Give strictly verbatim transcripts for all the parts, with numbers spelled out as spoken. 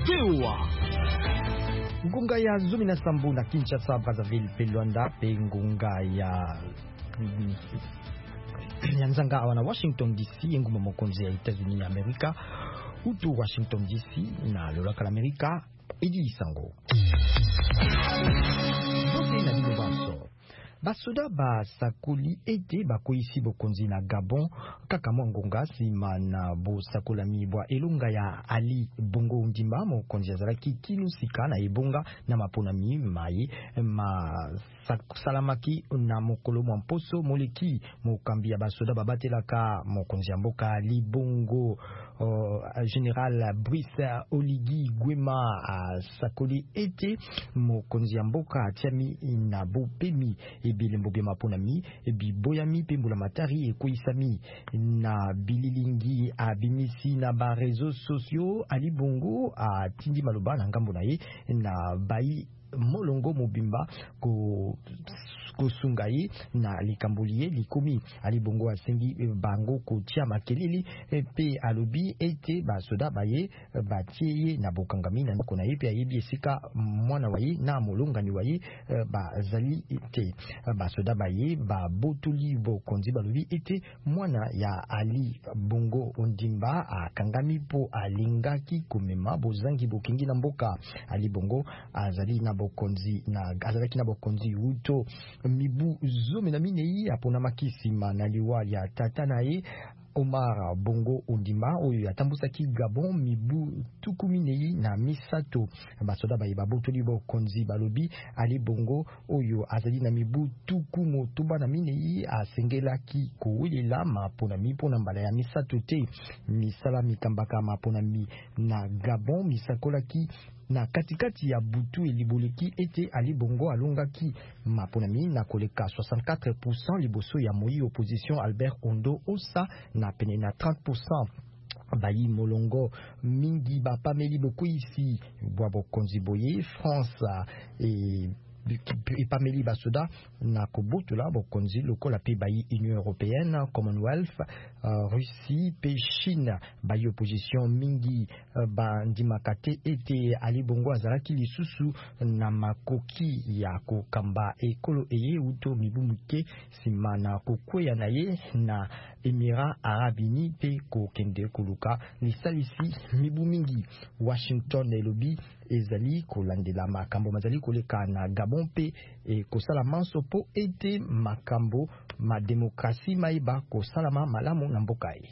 Tewa ngunga ya zumi na sambu na Kinshasa, Brazzaville pe Luanda pe ngunga ya ya nzanga awa na Washington D C nguma mokonzi ya Etats-Unis ya Amerika utu Washington D C na lolaka la Amerika Edi Isango Bote na dino baso basoda ba sakoli ete bakoisi bokonzi na Gabon kaka mwangonga sima na bo sakola mibwa elunga ya Ali Bongo Ondimba mokonzi azalaki kinu sika na ebonga na mapona mi mai ma salamaki na mokolo mwa mposo moleki mokambi ya basoda babatelaka mokonzi ya mboka Ali Bongo uh, General Brice Oligui Nguema uh, sakoli ete mokonzi ya mboka atiami na bopemi ebilembo bya maponami biboyami pembula matari ekoisami na bililingi abimisi na ba réseaux sociaux Ali Bongo atindi maloba na ngambo na ye na bai molongo mobimba ko kosungai na likambulie likomi Ali Bongo asengi bango kotia makeleli pe alobi ete basoda baye batie na bokangami na kona ye pe ayebi esika mwana waye na molongani waye bazali ete basoda baye ba botuli bokonzi balobi ete mwana ya Ali Bongo Ondimba akangami po alingaki komema bozangi bokingi na mboka Ali Bongo azali na bokonzi na azalaki na bokonzi uto mibu zome na minei apona makisima na liwa ya tata na ye Omar Bongo Ondimba oyo atambusaki Gabon mibu tukuminei na misato basoda baye babotoli bokonzi balobi Ali Bongo oyo azali na mibu tukumo tuba na minei asengelaki kowelela mapona mipona mbala ya misato te misala mikambaka mapona mi na Gabon misakolaki na katikati ya butu eliboleki ete Ali Bongo alongaki maponami na koleka soixante-quatre pour cent liboso ya moi opposition Albert Ondo Osa na pene na trente pour cent bayi molongo mingi bapameli boko ici bwa bokonzi boye France et epameli basoda na kobotola bokonzi lokola pe bayi Union Européenne, Commonwealth, uh, Russie pe Chine bayi opposition mingi uh, bandimakate ete Ali Bongo azalaki lisusu na makoki ya kokamba ekolo eye uto mibu muke sima na kokweya na ye na Émirats Arabes Unis pe kokende koluka lisalisi mibu mingi Washington elobi ezali kolandela makambo mazali koleka na Gabon pe e kosala manso po ete makambo ma demokrasi maiba kosalama malamu na mboka ye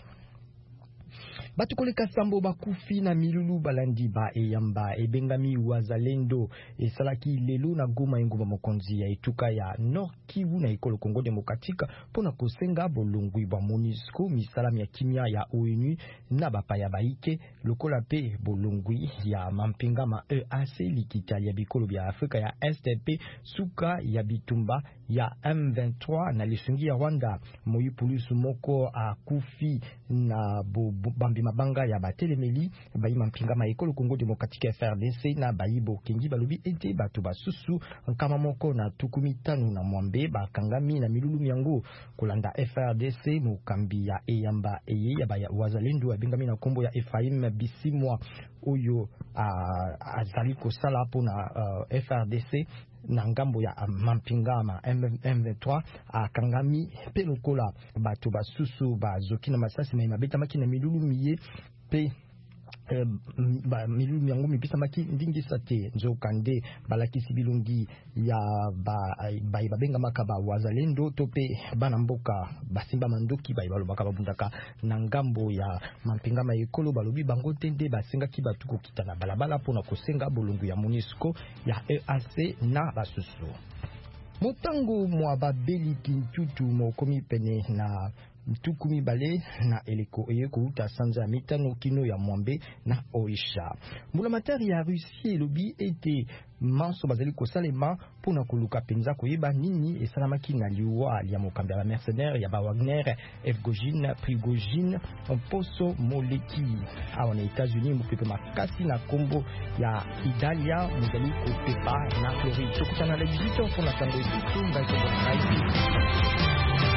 batu koleka sambo bakufi na milulu balandi ba eyamba ebengami wazalendo esalaki lelo na Goma enguma mokonzi ya etuka ya Nord Kivu na ekolo Congo Demokratika pona kosenga bolongwi ba MONUSCO misalam ya kimia ya O N U na bapaya baike lokola pe bolongwi ya mampinga ma E A C likita ya bikolo bya Afrika ya S T P suka ya bitumba ya M vingt-trois na lisungi ya Rwanda moyi polisu moko akufi na bo, bo, bambi mabanga ya batelemeli bayi mampinga ma ekolo Congo Demokratika F R D C na bayi bokengi balobi ete bato basusu nkama moko na tukumi tano na mwambe bakangami na milulu miango kolanda F R D C mukambi ya eyamba eye ya baya wazalendo abengami na kombo ya Ephraim Bisimwa oyo uh, azali kosala po na uh, F R D C na ngambo ya mampinga ma M vingt-trois akangami pe lokola bato basusu bazoki na masasi ma mabeta maki na milulu miye pe Uh, ba milulu miango mipisa maki ndingi sate nzokande balakisi bilungi ya ba ba babenga makaba wazalendo tope bana mboka basimba mandoki ba balobaka babundaka na ngambo ya mampinga ma ekolo balobi bango tende basenga ki batuko kitana balabala pona kosenga bolungu ya MONUSCO ya E A C na basusu motango mwa babeli kintutu mokomi pene na mtukumi bale na eleko eye kuruta sanza mitano kino ya mwambe na oisha mbula matari ya Russie elobi ete manso bazali kosalema pona koluka penza koyeba nini esalamaki na liwa ya mokambi ya mercenaire ya ba Wagner Evgojin Prigojin poso moleki awa na États-Unis mopepe makasi na kombo ya Italia mozali kopepa na Floride tokutana na dix-huit heures pona tango etutu ngaiko